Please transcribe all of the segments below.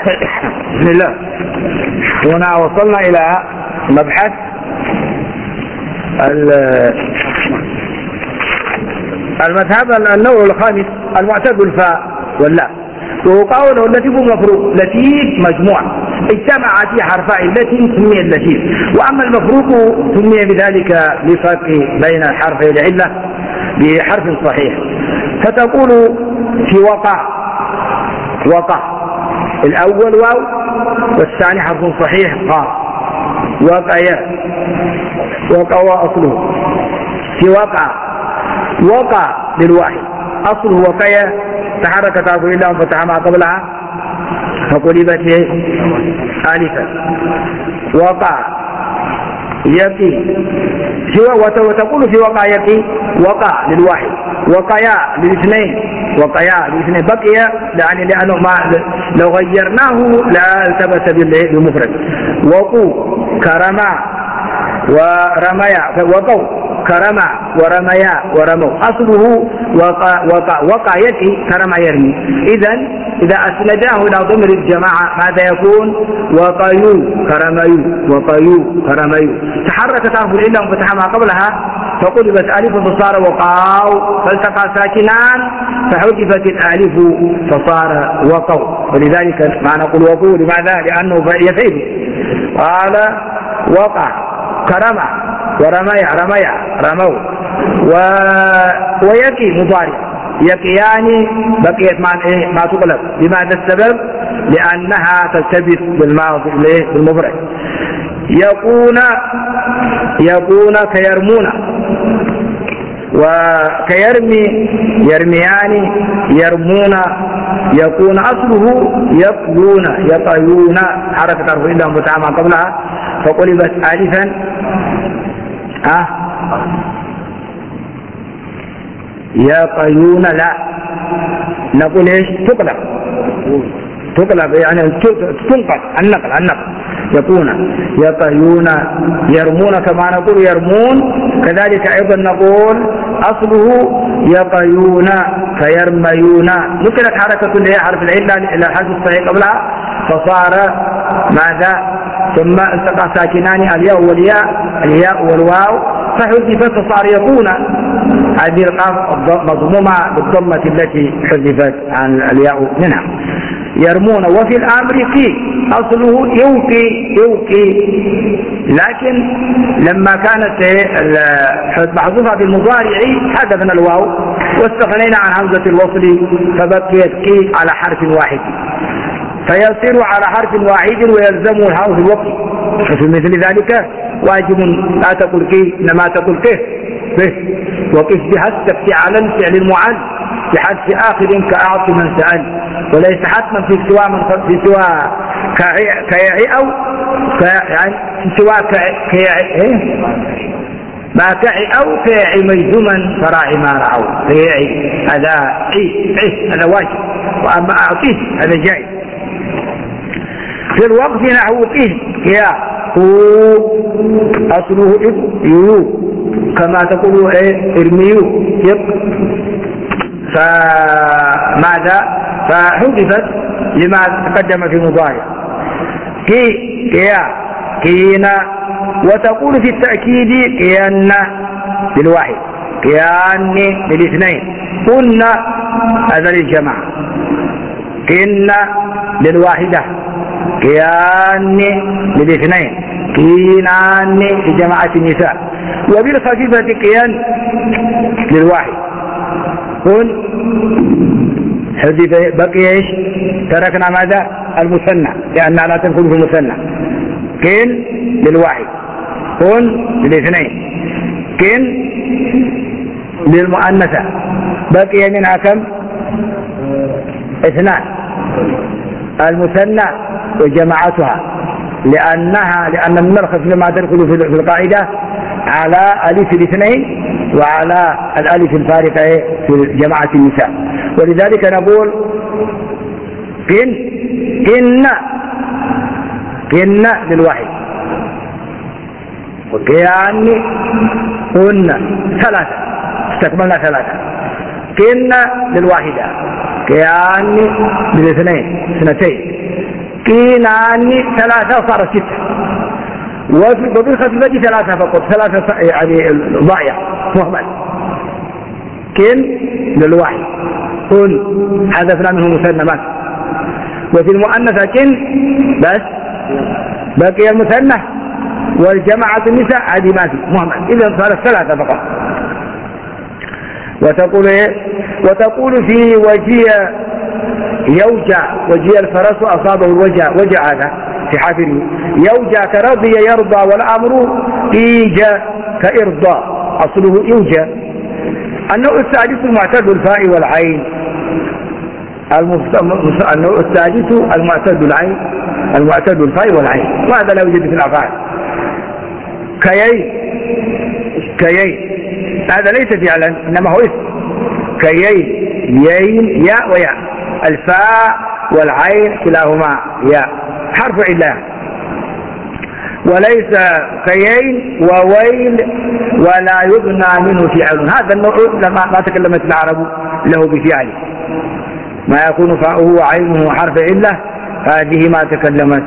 بسم الله. هنا وصلنا إلى مبحث المذهب النوع الخامس المعتد الفاء واللا، وهو قوله اللتيف مفروق. لتيف مجموع اجتمع في حرفاء التي سمي اللتيف، وأما المفروق سمي بذلك لفرق بين الحرفين العلة بحرف صحيح. فتقول في وقع الأول واو والثاني حرف صحيح قاف. وقع أصله في وقع للواحد أصله وقع، تحركت عرف إلا وفتح ما قبلها فقلبت آلفا. وقع يقي وتقول في وقع يقي وقع للواحد، وقيا للاثنين، بقي يعني لأنه لو غيرناه لا التبس بالمفرد. وقوا كرما ورميا، وقوا كرما ورميا ورموا، أصله وقع يقي كرما يرمي. إذا أسنداه إلى ضمر الجماعة ماذا يكون؟ وقيوا كرميوا. تحركت حرف العلة وفتح ما قبلها فقلبت ألف فصار وقاو، فالتقى ساكنان فحذفت الألف فصار وقوا. ولذلك ما نقول وقوا لماذا؟ لأنه يفيد. قال وقع كرما رموا ويقي مضارع، يقيان بقيت ما تقلب. لماذا السبب؟ لأنها تلتبس بالماضي بالمفرد. يكون كيرمون وكيرمي يرميان يرمون. يكون أصله يقيون حركة حرف إلا متعامى قبلها فقلبت آلفا. يقيون لا نقول ايش؟ تقلب يعني تنقل النقل. يكون يقيون يرمون كما نقول يرمون، كذلك أيضا نقول أصله يقيون كيرميون. نقلت حركة حرف العلة إلى الحرف الصحيح قبلها فصار ماذا؟ ثم التقى ساكنان الياء والواو فحذفت فصار يكون. هذه القاف مضمومة بالضمة التي حذفت عن الياء منها. يرمون. وفي الأمر كي أصله يوقي، لكن لما كانت محذوفة بالمضارع حذفنا الواو واستغنينا عن همزة الوصل فبقيت كي على حرف واحد، فيصير على حرف واحد ويلزم الحرف الوقت. وفي مثل ذلك واجب لا تقول كي إنما تقول كه وقف بها على الفعل المعل بحذف آخر كأعط من سأل، وليس حتما في سوى كيعي أو يعني في سوى ما كعي أو كيعي مجزوما فراعي ما رعوا. كيعي هذا واجب، وأما أعطيه هذا جائز. في الوقت نحو كيا أصله يو كما تقول ارميو فماذا؟ فحذفت لما تقدم في مضارع. كينا. وتقول في التأكيد كيان للواحد، كيان للاثنين، كنا هذا للجماعة، كنا للواحدة، كيان للاثنين، كينان لجماعة النساء. وبالخفيفة كيان للواحد. كن حذف بقي ايش؟ تركنا ماذا؟ المثنى لأنها لا تدخل في المثنى. كن للواحد، كن للاثنين، كن للمؤنثة. بقي منها كم؟ اثنان، المثنى وجماعتها، لأن المرخص لما تدخل في القاعدة على ألف الاثنين وعلى الألف الفارقة في جماعة النساء. ولذلك نقول كن للواحد، وكيان كن ثلاثة، استكملنا ثلاثة. كن للواحدة، كيان للاثنين اثنتين، قينان 3 صار 6. وبالخفيفة 3 فقط، 3 يعني ضايع مهمل. كن للواحد، كن حذفنا منه مثنى مات. وفي المؤنثة كن بس بقي المثنى، والجماعة النساء هذه ما في مهمل، إذا صارت 3 فقط. وتقول في وجه يوجع، وجه الفرس أصابه الوجع، وجع هذا في حافره، يوجع كرضي يرضى، والأمر إيجا كإرضى، أصله يوجع. النوع السادس المعتد بالفاء والعين. النوع السادس المعتد بالعين، المعتد بالفاء والعين، وهذا لا يوجد في الأفعال. كيي هذا ليس فعلا إنما هو اسم. كيي، يين، ياء وياء، الفاء والعين كلاهما ياء، حرف علة. وليس كيين وويل ولا يبنى منه فعل. هذا النوع ما تكلمت العرب له بفعله، ما يكون فاؤه وعينه حرف علة، هذه ما تكلمت.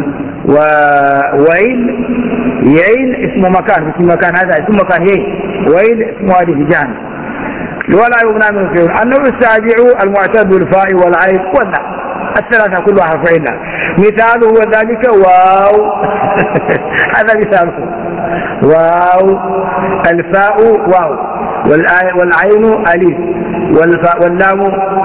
وويل، يين اسم مكان، اسم مكان، هذا اسم مكان يين، ويل اسم هذه جهنم. ولا يبنى منه فعل. النوع السابع المعتد بالفاء والعين والناء، ال3 كلها حرف علة. مثاله وذلك واو هذا مثاله، واو، الفاء واو، والعين أليف، واللام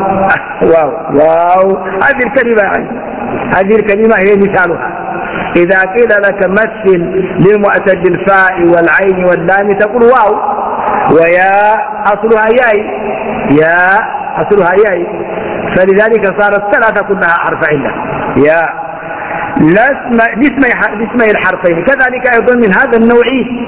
واو. هذه الكلمة هي مثالها. إذا قيل لك مثل للمعتد الفاء والعين واللام تقول واو، ويا أصلها ياي، يا أصلها ياي، فلذلك صارت 3 كلها حرف علة يا لاسمي الحرفين. كذلك أيضا من هذا النوع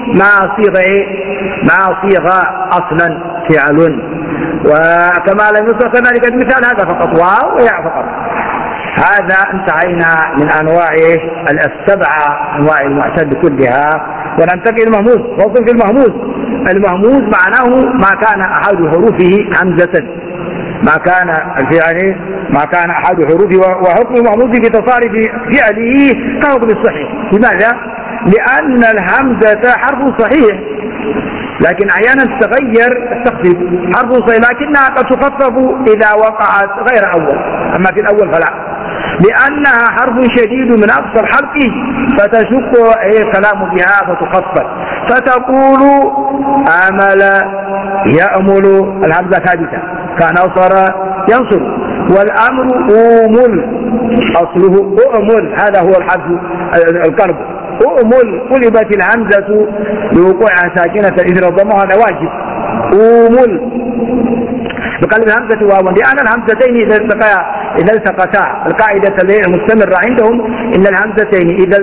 ما صيغ أصلا فعل، وكما لم يصغ كذلك المثال هذا فقط واو ويا فقط. هذا انتهينا من أنواع 7 أنواع المعتد كلها، وننتقل المهموز. وصف المهموز معناه ما كان أحد حروفه همزة، ما كان الفعل ما كان أحد حروفه. وحكم المهموز في تصارف فعله كحكم الصحيح. لماذا؟ لأن الهمزة حرف صحيح، لكن أحيانا تتغير التخفيف، حرف صحيح لكنها قد تخفف إذا وقعت غير أول، أما في الأول فلا، لأنها حرف شديد من أقصى الحلق فتشق الكلام بها فتخفف، فتقول آمل يأمل، الهمزة ثابتة، كان أصر ينصر، والأمر أومل، أصله أؤمل، هذا هو الحرف القلب، أؤمل، قلبت الهمزة لوقوعها ساكنة إذا ضمها، هذا واجب، أومل بقلب الهمزة واو، لأن الهمزتين إذا التقتا، القاعدة المستمرة عندهم إن الهمزتين إذا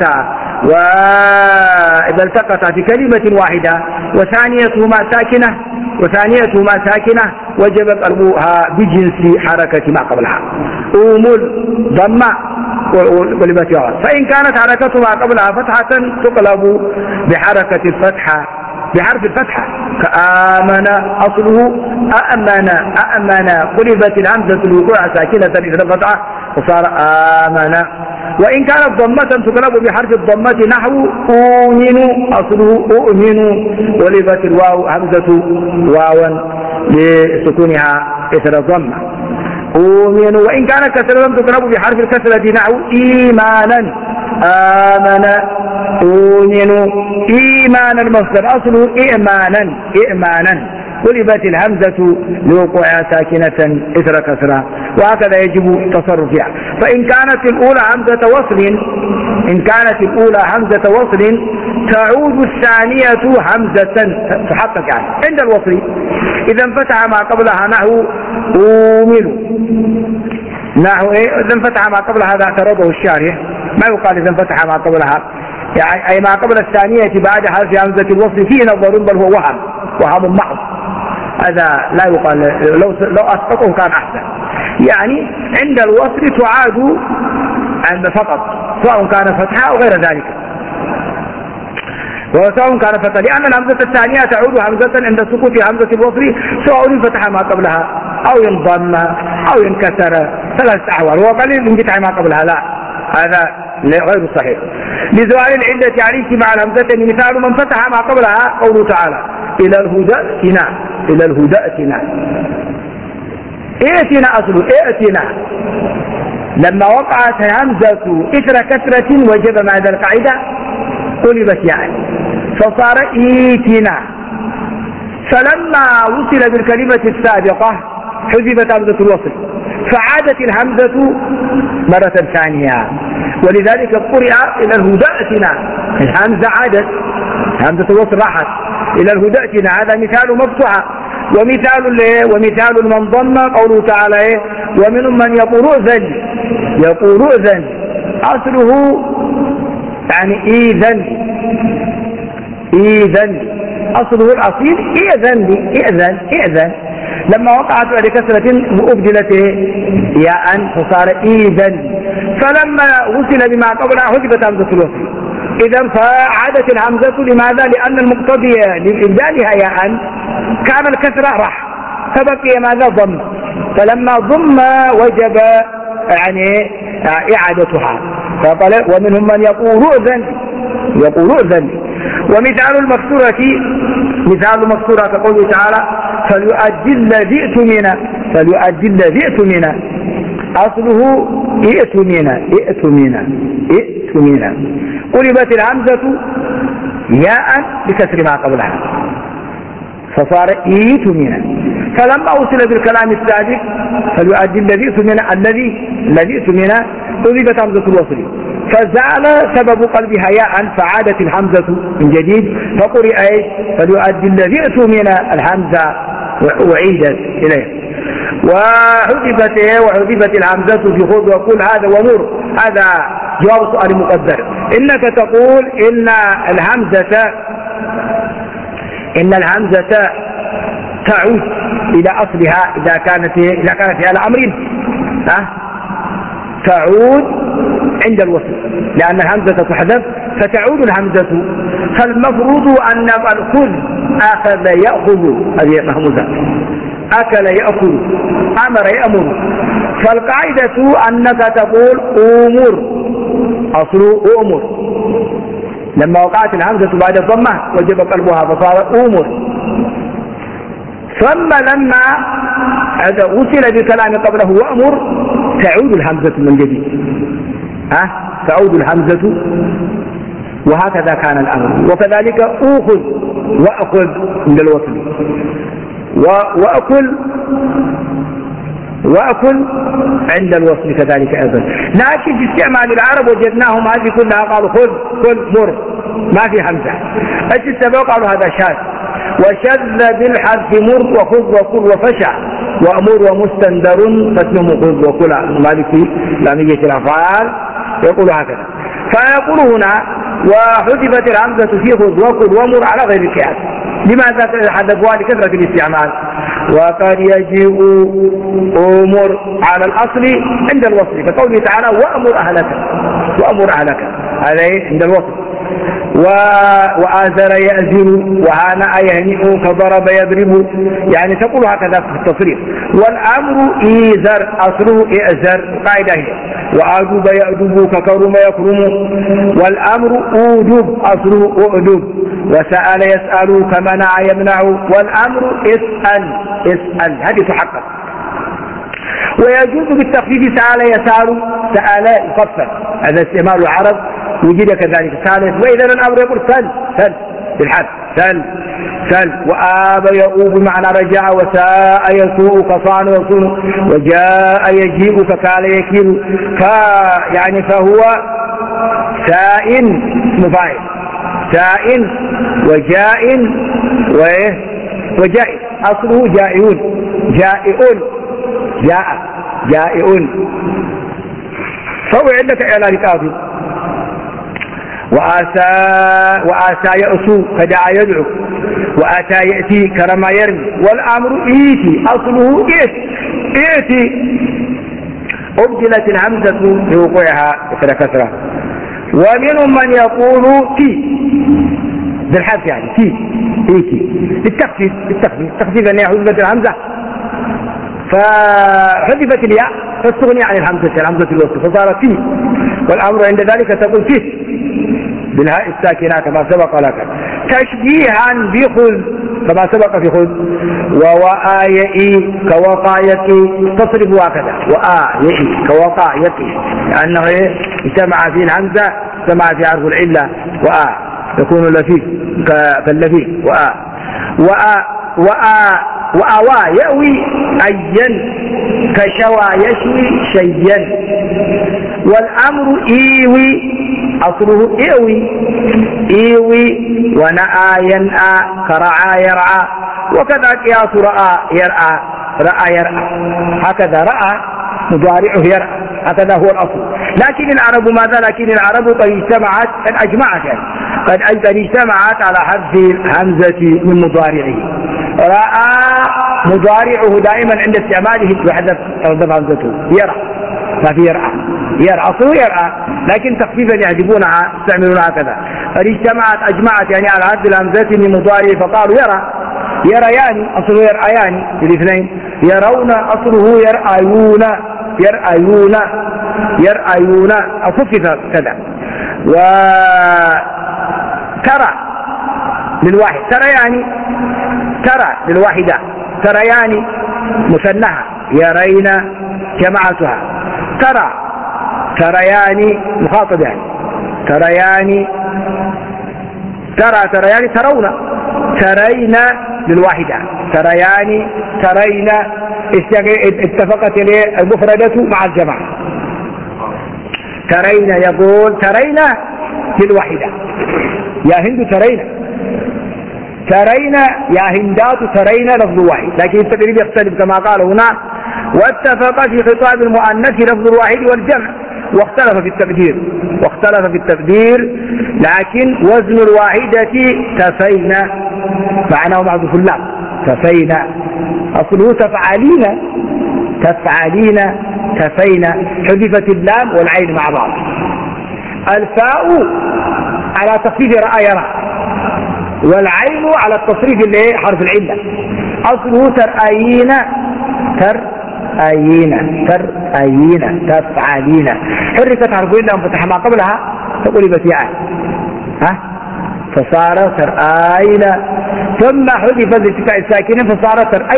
التقتا في كلمة واحدة وثانيتهما ساكنة وجب قلبها بجنس حركة ما قبلها. أومل ضمة قلبت واو، فإن كانت حركة ما قبلها فتحة تقلب بحركة الفتحة، بحرف الفتحة، كآمن أصله أأمن قلبت الهمزة الوقوع ساكنة إذا فتحة وصار آمن. وإن كانت ضمة تقلب بحرف الضمة نحو أؤمن، أصله أؤمن، قلبت الواو همزة واوا لسكونها إثر الضمة أؤمن. وإن كانت كسرة تقلب بحرف الكسرة نحو إيمانا، آمن أؤمن، إيمانا المصدر أصله إئمانا قلبت الهمزة لوقوعها ساكنة إثر كسرة، وهكذا يجب التصرف فيها. فإن كانت الأولى همزة وصل تعود الثانية همزة تحقق يعني عند الوصل، إذا انفتح ما قبلها نحو أؤمن، إذا انفتح ما قبلها هذا اعترضه الشارح، ما يقال إذا انفتح ما قبلها، يعني أي ما قبل الثانية بعد حرف همزة الوصل فيه نظر، بل هو وهم محض، هذا لا يقال، لو أسقطه كان أحسن. يعني عند الوصل تعاد عند فقط، سواء كان فتحة أو غير ذلك، وسواء كان فتحة، لأن الهمزة الثانية تعود همزة عند سقوط همزة الوصل، سواء انفتح ما قبلها أو ينضم أو ينكسر، 3 أحوال، وقليل انفتح ما قبلها لا، هذا غير صحيح. لزوال العلة عليه مع الهمزتين مثال من فتح ما قبلها قوله تعالى إلى الهدى ائتنا، إلى الهدى ائتنا. ائتنا أصله ائتنا، لما وقعت همزة إثر كسرة وجب مع القاعدة قلبت يعني فصار ائتنا. فلما وصل بالكلمة السابقة حذفت همزة الوصل فعادت الهمزة مرة ثانية، ولذلك قرئ إلى الهدى ائتنا، الهمزة عادت، همزة الوصل راحت إلى الهدى ائتنا. هذا مثال مفتوحة. ومثال من ضم قوله تعالى ومنهم من يقول ائذن، يقول ائذن أصله يعني إيذن، إيذن أصله الأصيل إئذن لي، إئذن إئذن. لما وقعت بعد كسرة وأبدلت ياء فصار إيذن. فلما وصل بما قبلها حذفت همزة الوصل، إذا فعادت الهمزة. لماذا؟ لأن المقتضي لإبدالها ياء كان الكسرة راح فبقي ماذا؟ ضم. فلما ضم وجب يعني إعادتها. ومنهم من يقول ائذن، يقول ائذن. ومثال المكسورة، مثال المكسورة كقوله تعالى فليؤدي الذي ائتمن، فليؤدي الذي ائتمن أصله ائتمن، ائتمن ائتمن. قلبت الهمزة ياء بكسر ما قبلها فصار ائتمن. فلما وصل بالكلام السابق فليؤدي الذي ائتمن، الذي ائتمن قلبت همزة الوصل فزال سبب قلبها ياء فعادت الهمزة من جديد فقرئ فليؤدي الذي ائتمن، الهمزة وعيدت إليه. وحذفت الهمزة في خذ وقل هذا ومر. هذا جواب سؤال مقدر. إنك تقول إن الهمزة تعود إلى أصلها إذا كانت على أمر تعود عند الوصل، لأن الهمزة تحذف فتعود الهمزة. فالمفروض أن الخذ أخذ يأخذ، هذه مهموزة، أكل يأكل، أمر يأمر. فالقاعدة أنك تقول أمر، أصل أمر. لما وقعت الهمزة بعد الضمة وجب قلبها فصار أمر. ثم لما وصل بكلام قبله وأمر تعود الهمزة من جديد، تعود الهمزة. وهكذا كان الأمر. وكذلك أخذ وأخذ عند الوصل، وأكل عند الوصل كذلك أيضا. لكن في استعمال العرب وجدناهم هذه كلها قالوا خذ كل مر ما في همزة. السبب قالوا هذا شاذ، وشذ بالحذف مر وخذ وكل وفشع وأمر ومستندر فاسمه خذ وكل. مالك في لامية الأفعال يقول هكذا. فيقول هنا وحذفت الهمزة في خذ وكل ومر على غير القياس. لماذا حذفوها؟ لكثرة الاستعمال. وقد يجيء أمر على الأصل عند الوصل كقوله تعالى وأمر أهلك، وأمر أهلك، هذا عند الوصل. وآزر يأزر وهانأ يهنئ كضرب يضرب، يعني تقول هكذا في التصريف. والأمر إيزر أصله إئزر، قاعدة هي. وأدب يأدب ككرم يكرم. والأمر أوجب أصله أؤدب. وسأل يسأل كمنع يمنع. والأمر اسأل، اسأل، هذه تحقق. ويجوز بالتخفيف سأل يسأل، سأل يخفف، هذا استعمال العرب وجد كذلك. ثالث وإذا الأمر يقول سل، سل بالحذف، سل سل. وآب يؤوب بمعنى رجع. وساء يسوء كصان يصون. وجاء يجيء ككال يكيل. يعني فهو سائن مفاعل، سائن وجائن وجائن أصله جائعون، جائعون، جاء جائعون. فهو عندك إعلان قاضي. وآسى يأسو كدعا يدعو. وآتى يأتي كرما يرمي. والأمر إيتي أصله إيتي. أبدلت الهمزة بوقوعها إثر كسرة. ومنهم من يقول تي بالحذف، يعني تي إيتي بالتخفيف، التخفيف أن حذفت الهمزة فحذفت الياء فاستغني عن الهمزة، الهمزة الوسط فصارت تي. والأمر عند ذلك تقول فيه بالهاء الساكنة كما سبق لك، تشبيها بخذ كما سبق في خذ، ووآيئي كوقايتي تصرف هكذا، وآيئي كوقايتي لأنه اجتمع فيه الهمزة اجتمع في حرف العلة، يكون لفيف كاللفيف، وآوى يأوي أيا كشوى يشوي شيا، والأمر إيوي أصله إيوي ونأى ينأى كرعى يرعى، وكذا قياس رأى يرعى هكذا رأى مضارعه يرعى، هكذا هو الأصل. لكن العرب ماذا؟ لكن العرب قد اجتمعت قد اجتمعت على حذف الهمزة من مضارعه. رأى مضارعه دائما عند استعماله يحذف همزته، يرى ما في يرى أصله يرى، لكن تخفيفا يحذفونها يستعملونها هكذا. أجمعت يعني على حذف الهمزة من مضارعه، فقالوا يريان أصله يرأيان الاثنين، يرون أصله يرأيون أخفف كذا. وترى للواحد ترى للواحدة، تريان مثناها، يرين جماعتها، تريان مخاطب يعني، تريان ترون، ترين للواحدة، ترين اتفقت المفردة مع الجماعة. ترين يقول ترين للواحدة، يا هند ترين يا هندات ترين لفظ واحد، لكن التقريب يختلف كما قال هنا، واتفق في خطاب المؤنث لفظ الواحد والجمع، واختلف في التقدير، لكن وزن الواحدة تفينا معناه محذوف اللام، تفينا أصله تفينا، حذفت اللام والعين مع بعض. الفاء على تخفيف رأى يرى، والعين على التصريف اللي حرف العلة، أصله ترأيين تفعلين، حركت حرف العلة وفتح ما قبلها فقلبت ياء فصار ترأين، ثم حذفت التقاء الساكنين فصار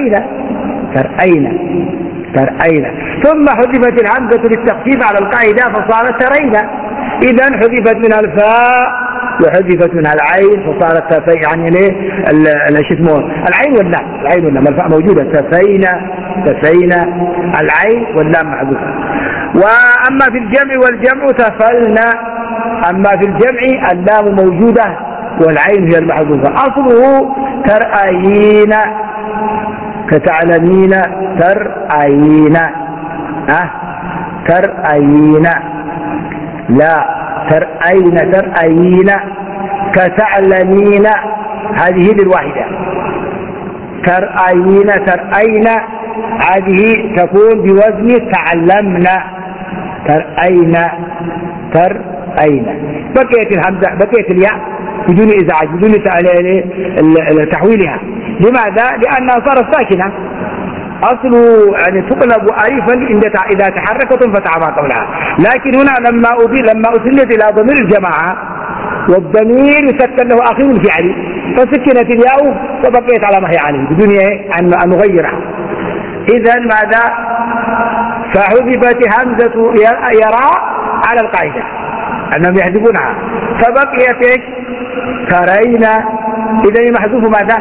ترأين، ثم حذفت الهمزة للتخفيف على القاعدة فصارت ترين، إذا حذفت منها الفاء وحذفت منها العين فصارت تفي، يعني ليه العين واللام، الفاء موجودة، تفينا العين واللام محذوفة. وأما في الجمع والجمع تفلنا، أما في الجمع اللام موجودة والعين هي المحذوفة، أصله ترأيين كتعلمين، ترأيين لا ترأين كتعلمين، هذه للواحدة، ترأين هذه تكون بوزن تعلمنا، ترأين بقيت الهمزة، بقيت الياء بدون إزعاج، بدون تحويلها. لماذا؟ لأنها صارت ساكنة، أصل يعني تقلب ألفا إذا تحركت فتح ما قبلها، لكن هنا لما أسندت إلى ضمير الجماعة والضمير يسكن له آخر الفعل، فسكنت الياء فبقيت على ما هي عليه بدون أن نغيرها. إذا ماذا؟ فحذفت همزة يرى على القاعدة أنهم يحذفونها، فبقيت ترين، إذا محذوف ماذا؟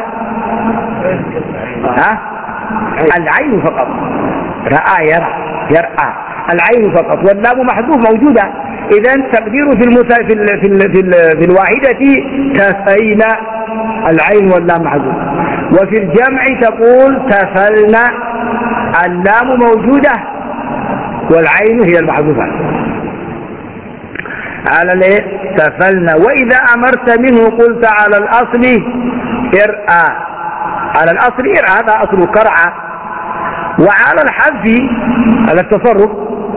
العين فقط، رأى يرأى العين فقط، واللام محذوف موجودة، إذا تقدير في الواحدة تفينا، العين واللام محذوف. وفي الجمع تقول تفلنا، اللام موجودة والعين هي المحذوفة على تفلنا. وإذا أمرت منه قلت على الأصل ارأى، على الأصل ارأى هذا أصل كرعى، وعلى الحذف على التصرف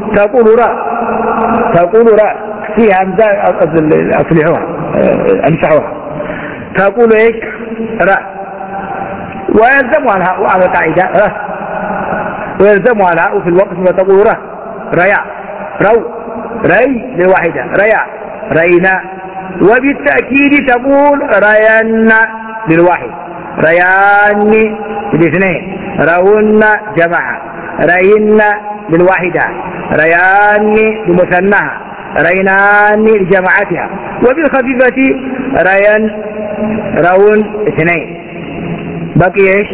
تقول راء فيها همزة أصلحوها امسحوها، تقول راء، ويلزمها الهاء على قاعدة ويلزمها الهاء في الوقت فتقول رياء، ري للواحدة ريا رينا. وبالتأكيد تقول ريان للواحد ريان للاثنين رون جماعة رين للواحدة ريان لمثناها رينان لجماعتها. وبالخفيفة ريان رون اثنين. بقي ايش؟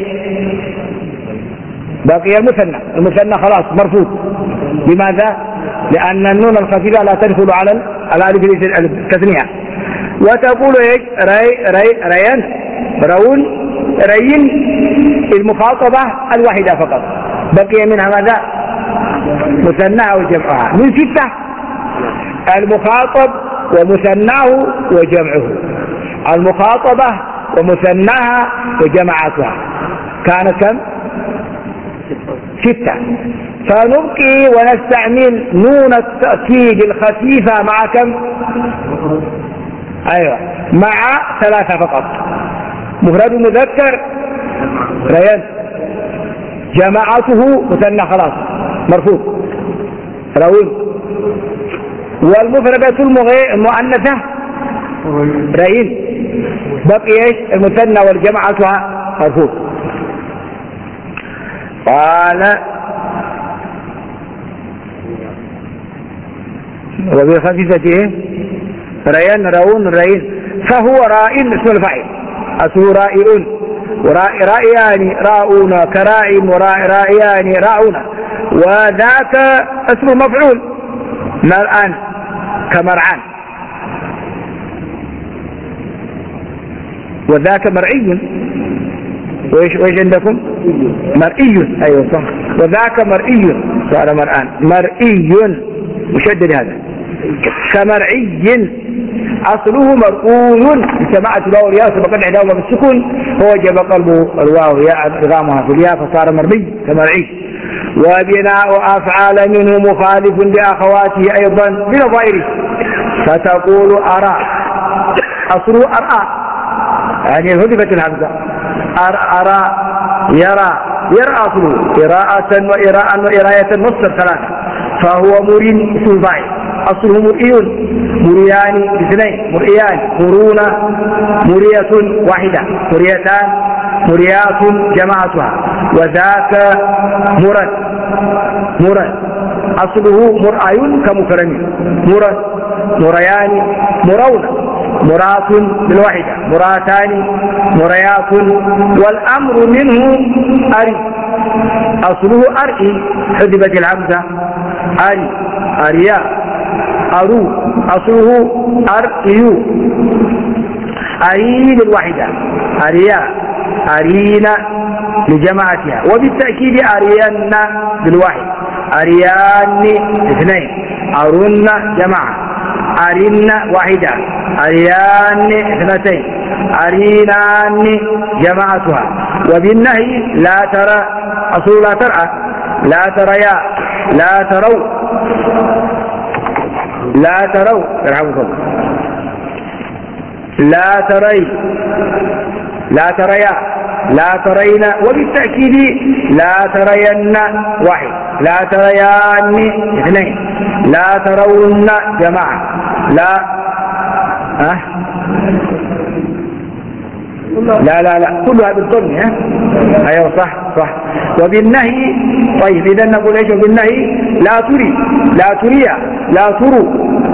بقي المثنى خلاص مرفوض. لماذا؟ لأن النون الخفيفة لا تدخل على الألف التثنية. وتقول ايش؟ ريان رون رين المخاطبة الواحدة فقط. بقي منها ماذا؟ مثناها وجمعها. من 6 المخاطب ومثناه وجمعه. المخاطبة ومثناها وجمعتها كانت كم؟ 6. فنبقي ونستعمل نون التأكيد الخفيفة مع كم؟ أيوة مع 3 فقط. مفرد مذكر ريان جماعته مثنى خلاص مرفوض روين. والمفردة المؤنثة ريين بقي ايش؟ المثنى والجماعتها مرفوض. قال وبالخفيفة ايه؟ ريان رون ريين. فهو رائن اسم الفاعل أسه رائعون ورائيان راؤون كراء ورائيان راؤون. وذاك اسم المفعول مرآن كمرعان. وذاك مرئي. وإيش عندكم؟ مرئي. أيوة صح. وذاك مرئي صار مرآن مرئي مشدد هذا كمرعي. أصله مرؤون سمعت الواو والياء سبقت إحداهما بالسكون فوجب قلب الواو ياء إدغامها في الياء فصار مرئي كمرعي. وبناء أفعال منه مخالف لأخواته أيضا بنظائره. فتقول أرى أصله أرى يعني حذفت الهمزة أرى يرى أصله قراءة وإراءة وإراية مصدر 3. فهو مرين اسم فاعل أصله مرئيون مريان باثنين مرئيان مرون مرية واحدة مريتان مريات جماعتها. وذاك مرد أصله مرأي كمكرم مريان مرون مرات بالواحدة مراتان مريات. والأمر منه أري أصله أرئي حذفت الهمزة أري أرياء أرو أصله أرئيو أري للواحدة أرياء أرينا لجماعتها. وبالتأكيد أريان بالواحد أريان 2 أرن جماعة أرن واحدة أريان 2 أرينان جماعتها. وبالنهي لا ترى أصول لا ترى لا تريا لا تروا لا تروا يرحمكم لا تري لا تريا لا ترينا. وبالتأكيد لا ترين 1 لا تريان 2 لا ترون جماعة لا لا كلها بالضم ايوه صح. وبالنهي طيب اذا نقول ايش؟ وبالنهي لا تري لا تريا لا تروا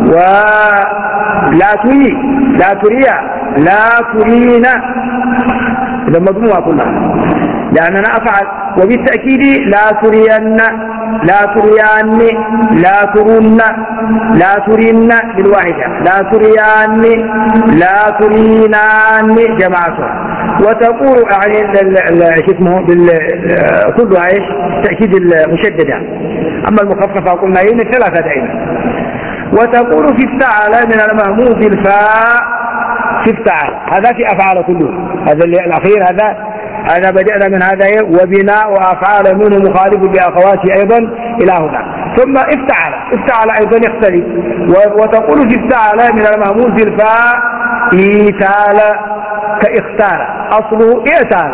ولا تري لا تريا لا ترينا. اذا مضموعة كلها لأننا أفعل. وبالتأكيد لا ترين لا تريان لا ترون لا ترين بالواحدة لا تريان لا ترينان جماعتها. وتقول يعني اسمه كلها ايش؟ تأكيد المشددة. أما المخففة قلنا هي 3 دائما. وتقول في افتعل من المهموز الفاء في افتعل. هذا في أفعال كله. هذا الأخير هذا بدأنا من هذا. وبناء أفعال منه مخالف بأخواته أيضا إلى هنا. ثم افتعل أيضا يختلف. وتقول في افتعل من المهموز الفاء إيتال كاختال أصله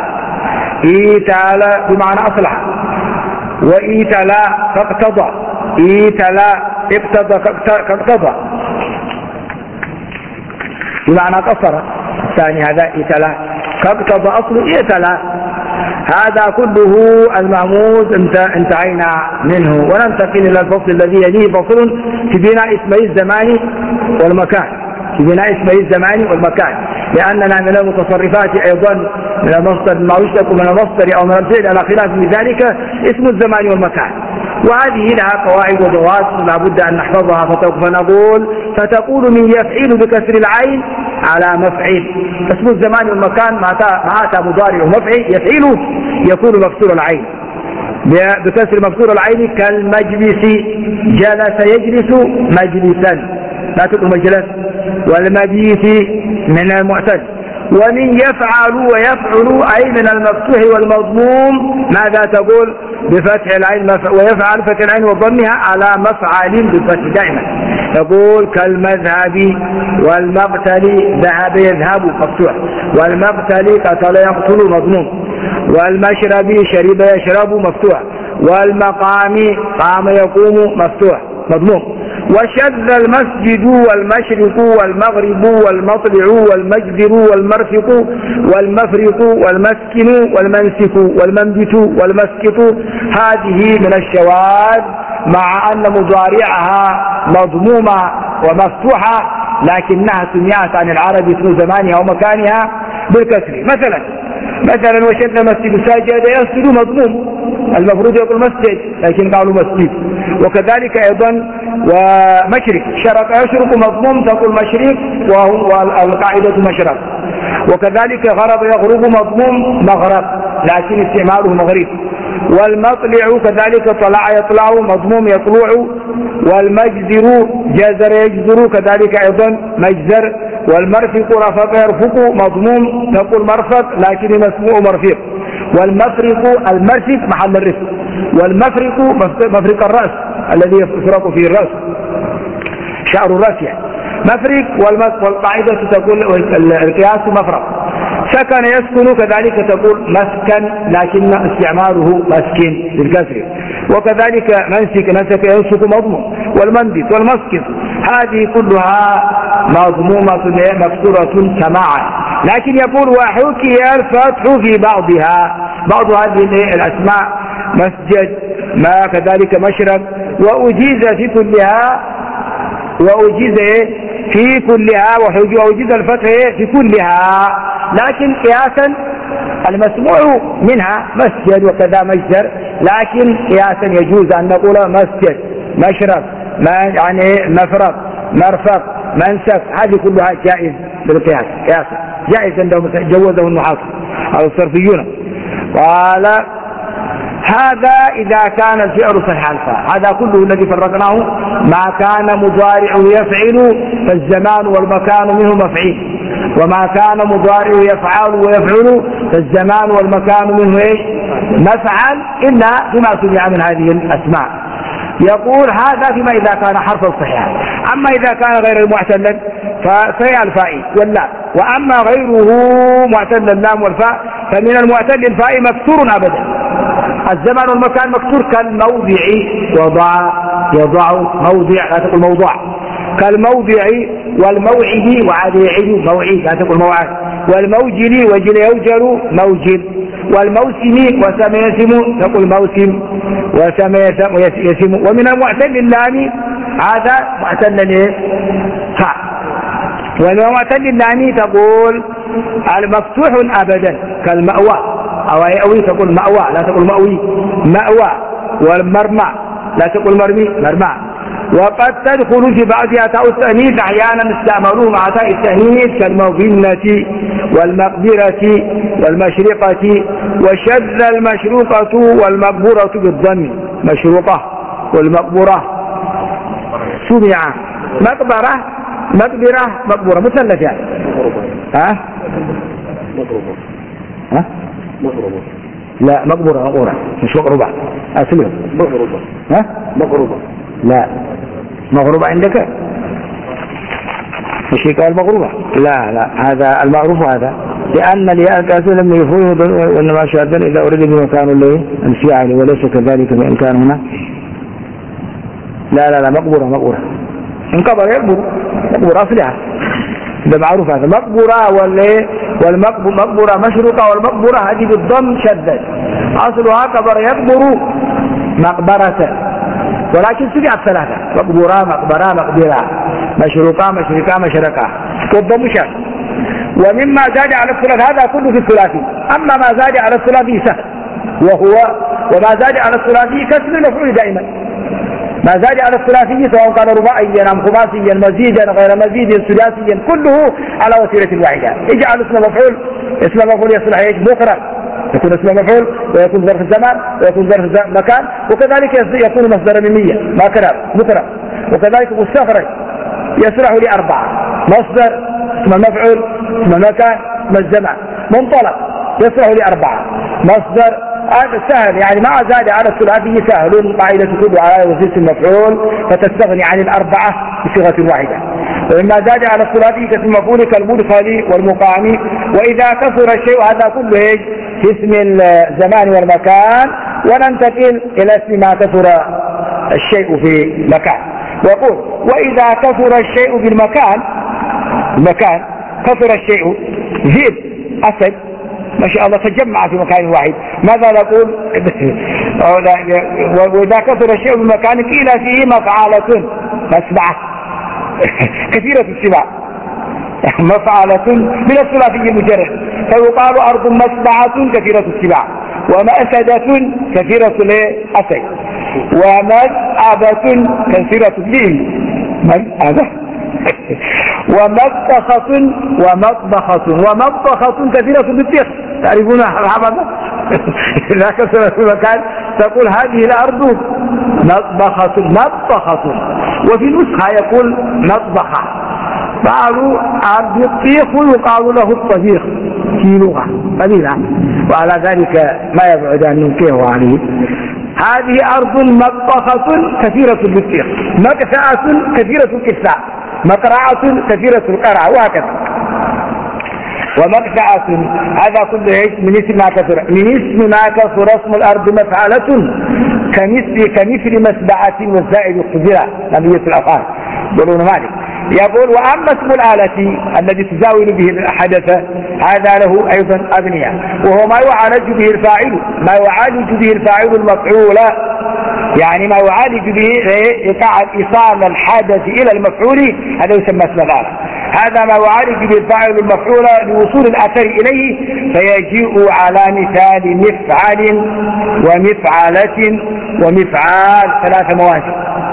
إيتال بمعنى أصلح وإيتال فاقتضى إيتلا اقتضى بمعنى قصر. الثاني هذا إيتلا كاقتضى أصل إيتلا. هذا كله المهموز انتهينا منه، وننتقل إلى الفصل الذي يليه، فصل في بناء اسمي الزمان والمكان. في بناء اسمي الزمان والمكان، لأننا من المتصرفات أيضا من المصدر ما يشتق من المصدر أو من الفعل على خلاف من ذلك اسم الزمان والمكان، وهذه لها قواعد وضوابط لا بد أن نحفظها. فتقول من يفعل بكسر العين على مفعل. اسم الزمان والمكان ما أتى مضارع ومفعل يفعله يكون مكسور العين بكسر مكسور العين، كالمجلس جلس يجلس مجلسا لا تقول مجلس، والمبيت من المعتد. ومن يفعل ويفعل أي من المفتوح والمضموم ماذا تقول؟ بفتح العين ويفعل فتح العين وضمها على مفعل بالفتح دائما. تقول كالمذهب والمقتل ذهب يذهب مفتوح، والمقتل قتل يقتل مضموم، والمشرب شرب يشرب مفتوح، والمقام قام يقوم مفتوح مضموم. وشذ المسجد والمشرق والمغرب والمطلع والمجدر والمرفق والمفرق والمسكن والمنسك والمنبت والمسكت. هذه من الشواذ مع أن مضارعها مضمومة ومفتوحة، لكنها سمعت عن العرب اسم زمانها ومكانها بالكسر. مثلا وشذ المسجد ساجد يسجد مضموم، المفروض يقول مسجد لكن قالوا مسجد. وكذلك أيضا ومشرق شرق يشرق مضموم تقول مشرق والقاعدة مشرق. وكذلك غرب يغرب مضموم مغرب لكن استعماله مغرب. والمطلع كذلك طلع يطلع مضموم يطلع. والمجزر جزر يجزر كذلك أيضا مجزر. والمرفق رفق يرفق مضموم تقول مرفق لكن مسموع مرفق. والمفرق المرفق محل الرفق، والمفرق مفرق الرأس الذي يفرق فيه الرأس شعر الرأس يعني مفرق. والقاعدة تقول القياس مفرق. سكن يسكن كذلك تقول مسكن لكن استعماله مسكن بالكسر. وكذلك منسك نسك ينسك مضموم. والمنبت والمسكن هذه كلها مضمومة مكسورة سماعا. لكن يقول وحكي الفتح في بعض هذه الأسماء مسجد ما كذلك مشرب وأجيز في كلها وأجيز الفتح في كلها. لكن قياسا المسموع منها مسجد وكذا مجزر، لكن قياسا يجوز أن نقول مسجد مشرب يعني مفرق مرفق منسك، هذه كلها جائز بالقياس قياسا جائز عندهم جوزه النحاة أو الصرفيون. قال هذا إذا كان الفعل صحيح الفاء. هذا كله الذي فرقناه ما كان مضارع يفعل فالزمان والمكان منه مفعيل، وما كان مضارع يفعل ويفعل فالزمان والمكان منه مفعل إلا بما سمع من هذه الأسماء. يقول هذا فيما إذا كان حرفا صحيحا. أما إذا كان غير المعتل فصحيح الفاء واللام. وأما غيره معتل اللام والفاء فمن المعتل الفاء مكسور أبدا. الزمان والمكان مكسور كالموضع يضع موضع لا تقول موضع، كالموضع والموعد وعاد يعد موعد لا تقول موعد، والموجل وجل يوجل موجل، والموسم وسم يسم تقول موسم وسم يسم. ومن المعتل اللام هذا معتل فاء. ومن المعتل اللام تقول المفتوح أبدا كالمأوى أو يأوي تقول مأوى لا تقول مأوي مأوى. والمرمى لا تقول مرمي مرمى. وقد تدخل في بعضها تاء التأنيث أحيانا استعملوه مع تاء التأنيث كالمظنة والمقبرة والمشرقة. وشذ المشروقة والمقبورة بالضم مشروقة والمقبورة سمع مقبرة مثلثات مغربة لا مقبورة مش مقربة أسلم مغربة لا مغربة عندك مش قال مغربة لا هذا المعروف هذا لأن الياء الكاسر لم يفوه وإنما شادا إذا أريد بمكان له الفعل وليس كذلك بإمكان هنا لا مقبورة انقبر يقبر مقبورة أصلها، ده معروف هذا. مقبورة والمقبورة مشروطة، والمقبورة هذه بالضم شدد، أصلها كبر يكبر مقبرة، ولكن تبعت ثلاثة: مقبورة، مقبرة، مقبرة، مشروطة، مشركة، مشركة، والضم شد. ومما زاد على الثلاث هذا كله في الثلاثي. أما ما زاد على الثلاثي سهل، وما زاد على الثلاثي كسر المفعول دائما. ما زاد على الثلاثي سواء كان رباعيا أم خماسيا مزيدا غير مزيد ثلاثيا كله على وسيلة واحدة. اجعل اسم مفعول يصلح ايش؟ مفرد، يكون اسم مفعول ويكون ظرف الزمان ويكون ظرف مكان، وكذلك يكون مصدر ميمية ما كان مفرد. وكذلك مستخرج يصلح لأربعة: مصدر، اسم المفعول، اسم المكان، اسم الزمان. منطلق يصلح لأربعة: مصدر. هذا سهل، يعني ما زاد على الثلاثي سهل، قاعدة كله على وزية المفعول فتستغني عن الأربعة بصيغة واحدة. وإما زاد على الثلاثي كاسم المفعول كالمدخل والمقام. وإذا كثر الشيء هذا كله في اسم الزمان والمكان. وننتقل إلى اسم ما كثر الشيء في مكان. ويقول: وإذا كثر الشيء في المكان كثر الشيء، زيد أسد ما شاء الله تجمع في مكان واحد، ماذا نقول؟ وإذا كثر الشيء بمكان قيل فيه مفعالة مسبعة كثيرة السباع مفعالة من الثلاثي المجرد، فيقال أرض مسبعة كثيرة السباع، ومأسدة كثيرة الأسد، ومذأبة كثيرة الدين ومطبخة كثيرة بالطيخ. تعرفون هذا؟ إذا كثر في مكان تقول هذه الأرض مطبخة، وفي نسخة يقول مطبخة. قالوا أرض الطيخ يقال له الطبيخ في لغة قليلة، وعلى ذلك ما يبعد أن ننكره عليه. هذه أرض مطبخة كثيرة بالطيخ، مكسعة كثيرة الكساء، مقرعة كثيرة القرع، وهكذا. ومقطعة هذا كله من اسم ما كثر اسم الأرض مفعلة كمثل مسبعة والزائد القدرة نبية الأفعال يقولون مالك. يقول: وأما اسم الآلة الذي تزاول به الحدث هذا له أيضا أبنية، وهو ما يعالج به الفاعل المفعول، يعني ما يعالج به إيصال الحدث إلى المفعول، هذا يسمى اسم الآلة. هذا ما يعالج به الفاعل المفعول لوصول الأثر إليه، فيجيء على مثال مفعل ومفعلة ومفعال، ثلاث موازين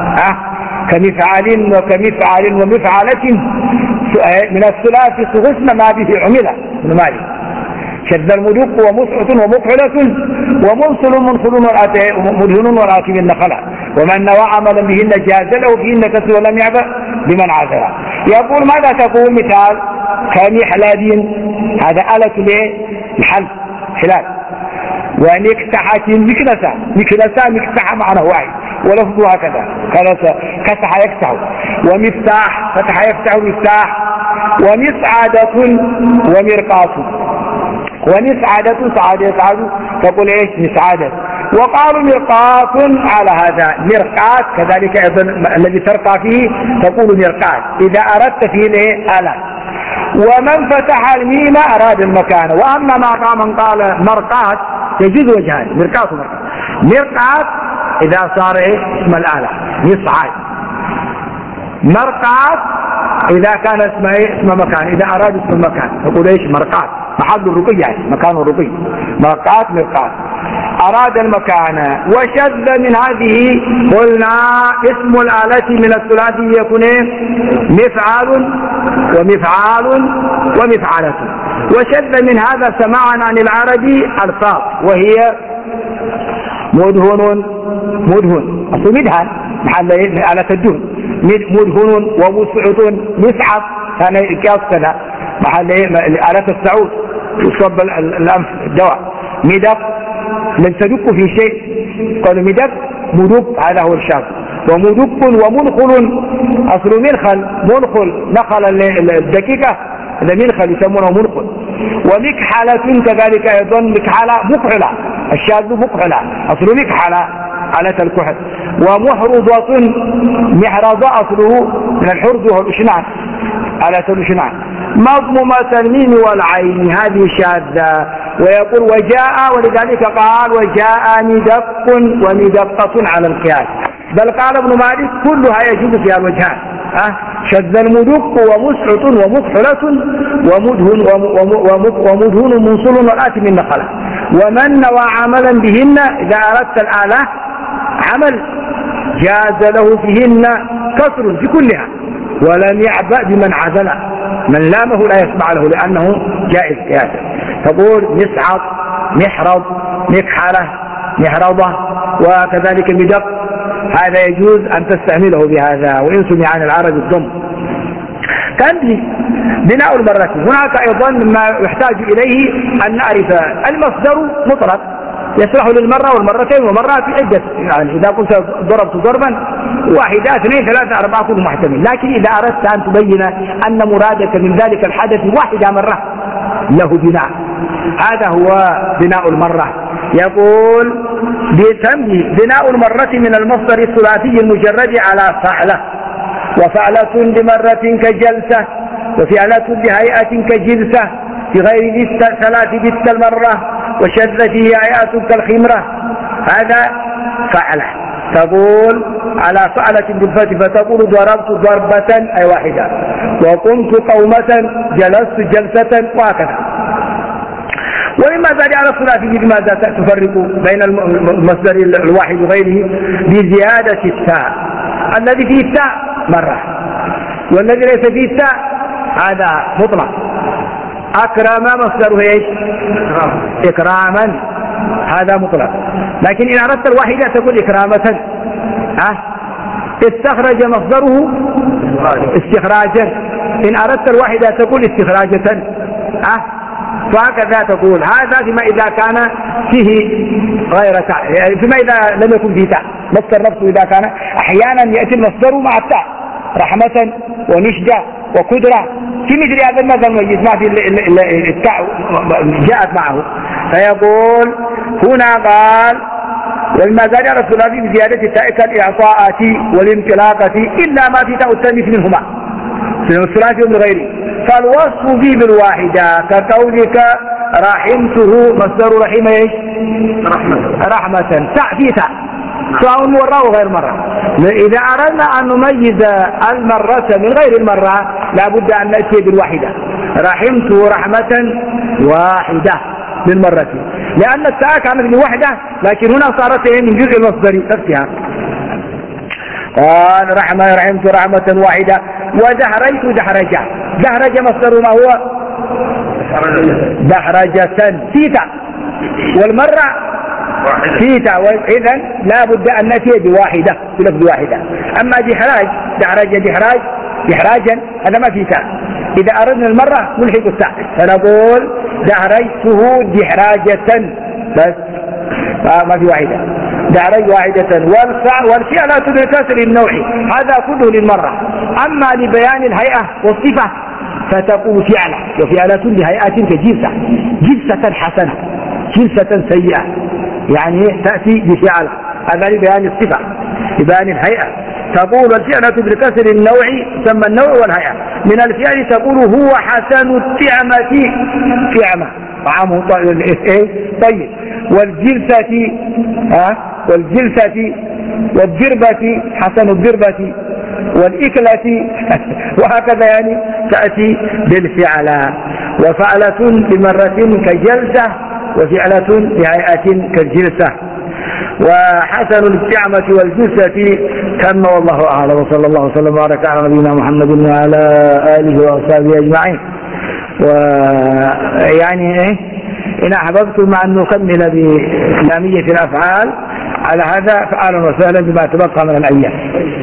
كمفعل وكمفعل ومفعلة من الثلاث غصن ما به عمل ابن مالك: شد المدق ومسعة ومفعلة ومنصل منخل ومدهن والآكم النخلة، ومن نوى عملا بهن جاز له فيهن كسر ولم يعبأ بمن عذر. يقول: ماذا تقول؟ مثال كمحلاد، هذا آلة الحل حلال. ومكتحة مكتحة معنى واحد ولفظه هكذا كسح يكسح، ومفتاح فتح يفتح مفتاح، ومسعادة ومرقاة، ومسعادة سعادة يسعد تقول ايش؟ مسعادة. وقالوا مرقاة على هذا، مرقاة كذلك ايضا الذي ترقى فيه تقول مرقاة إذا أردت فيه آلة. ومن فتح الميم أراد المكان. وأما من قال مرقاة يجوز وجهان: مرقاة مرقاة إذا صار اسم الآلة مصعد، مرقاة إذا كان اسم مكان، إذا أراد اسم المكان تقول ايش؟ مرقاة محل الرقي، يعني مكان الرقي، مرقاة. أراد المكان. وشذ من هذه قلنا اسم الآلة من الثلاثي يكون مفعال ومفعال ومفعلة. وشذ من هذا سماعا عن العربي ألفاظ، وهي مدهن أصل مدهن محل آلة الدهن، مدهن ومسعد مسعد كان كأصلا محل آلة السعود يصب الأنف الدواء. مدق لن تدق في شيء، قالوا مدق مدق، هذا هو الشاذ. ومدق ومنخل أصل منخل نخل الدقيقة، هذا منخل يسمونه منخل. ومكحلة كذلك أيضا مكحلة مكحلة، الشاذ مكحلة أصل مكحلة آلة الكحل. ومحرضة محرضة أصله من الحرز وهو الإشنان على الإشنان. مضمومة الميم والعين هذه شاذة. ويقول وجاء، ولذلك قال وجاء مدق ومدقة على القياس، بل قال ابن مالك كلها يجوز فيها الوجهان. شذ المدق ومسعط ومكحلة ومدهن منصل والآت من نقلة. ومن نوى عملا بهن إذا أردت الآلة عمل جاز له فيهن كسر في كلها، ولم يعبأ بمن عزل، من لامه لا يسمع له لأنه جائز قياسا. تقول مسعط، محرض، مكحلة، محرضة، وكذلك مدق، هذا يجوز أن تستعمله بهذا، وإن سمع عن العرب الضم. تنبيه بناء المرة. هناك أيضا مما يحتاج إليه أن نعرف المصدر مطلق يصلح للمرة والمرتين ومرات عدة، يعني إذا قلت ضربت ضربا واحدة اثنين ثلاثة أربعة كل محتمل. لكن إذا أردت أن تبين أن مرادك من ذلك الحدث واحدة مرة له بناء، هذا هو بناء المرة. يقول بتنبيه بناء المرة من المصدر الثلاثي المجرد على فعلة، وفعلة بمرة كجلسة، وفعلة بهيئة كجلسة، في غير ثلاث بت المرة، وشذ فيه هيئة كالخمرة، هذا فعلة. تقول على فعلة بالفتح فتقول ضربت ضربة أي واحدة، وقمت قومة، جلست جلسة، وهكذا. ومما زاد على الثلاثي بماذا تفرق بين المصدر الواحد وغيره؟ بزيادة التاء. الذي فيه التاء مرة، والذي ليس فيه التاء هذا مطلق. أكرم مصدره ايش؟ إكراما، هذا مطلق. لكن إن أردت الواحدة تقول إكرامة. استخرج مصدره استخراجا، إن أردت الواحدة تقول استخراجة. فهكذا تقول. هذا فيما إذا كان فيه غير تاء، يعني فيما إذا لم يكن فيه تاء. مصدر نفسه إذا كان أحيانا يأتي المصدر مع التاء، رحمة ونشدة وقدرة، في مثل هذا المثل المميز ما في التاء جاءت معه. فيقول هنا قال ومما زاد على الثلاثي بزيادة التاء كالإعطاءات والانطلاقة إلا ما في تاء التانيث منهما في الثلاثي ومن غيره. فالوصف فيه بالواحدة كقولك رحمته، مصدر رحمة ايش؟ رحمة، تاء في تاء سواء مرة وغير مرة. إذا أردنا أن نميز المرة من غير المرة لابد أن نأتي بالواحدة. رحمته رحمة واحدة بالمرة، لأن التاء كانت بواحدة لكن هنا صارت من جزء المصدر نفسها. قال رحمت رحمة واحدة. ودحرجت دحرجة، دحرج مصدر ما هو؟ دحرجة ثيتا، والمرة ثيتا، إذن لا بد أن نأتي بواحدة بلفظ واحدة. أما دحراج دحرج دحراج دحراجا هذا ما فيه تاء. إذا أردنا المرة نلحق التاء فنقول دحرجته دحراجة بس، ما في واحدة. دحرج واحدة. والفعلة بكسر النوع هذا كله للمرة. أما لبيان الهيئة والصفة فتقول فعلة، وفعلة لهيئة كجلسة، جلسة حسنة، جلسة سيئة، يعني تأتي بفعلة، هذا لبيان الصفة لبيان الهيئة. تقول الفعلة بكسر النوع ثم النوع والهيئة. من الفعل تقول هو حسن الطعمة، طعمة طعامه طيب. والجلسة والجلسة والضربة حسن الضربة والإكلة وهكذا، يعني تأتي بالفعلة. وفعلة بمرة كجلسة، وفعلة بهيئة كالجلسة. وحسن الطعمة والجلسة كما والله أعلم. وصلى الله وسلم وبارك على نبينا محمد وعلى آله وأصحابه أجمعين. ويعني إن أحببتم أن نكمل بإسلامية الأفعال على هذا فأهلا وسهلا بما تبقى من الأيام.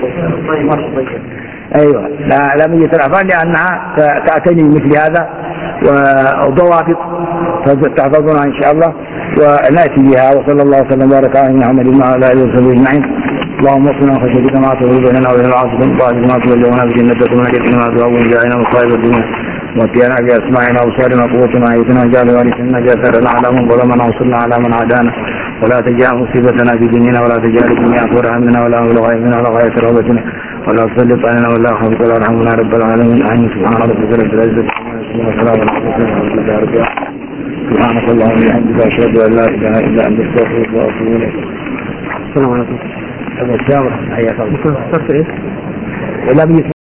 أيوة، إسلامية الأفعال لأنها تعتني مثل هذا وضوابط تحفظونها إن شاء الله ونأتي بها. وصلى الله وسلم وبارك على محمد وعلى آله وصحبه أجمعين. اللهم اصلنا خشيتك ما تهون بيننا وبين العاصفين، وبعد ما تولونا بجنتك من اليقين ما تهون بجعلنا مصائب الدنيا واتينا بأسماعنا وأبصارنا وقوتنا أيتنا واجعل وارثا منا جاثرنا على من ظلمنا وانصرنا على من عادانا ولا تجعل مصيبتنا في ديننا ولا تجعل الدنيا أكبر همنا ولا مبلغ علمنا ولا غاية رغبتنا ولا تسلط علينا ولا خافك ولا ارحمنا رب العالمين. آمين. سبحان ربك رب العزة سبحانك اللهم وبحمدك أشهد أن لا إله إلا أنت أستغفرك وأتوب إليك. السلام عليكم. أبو الشاور حياك الله. ايه؟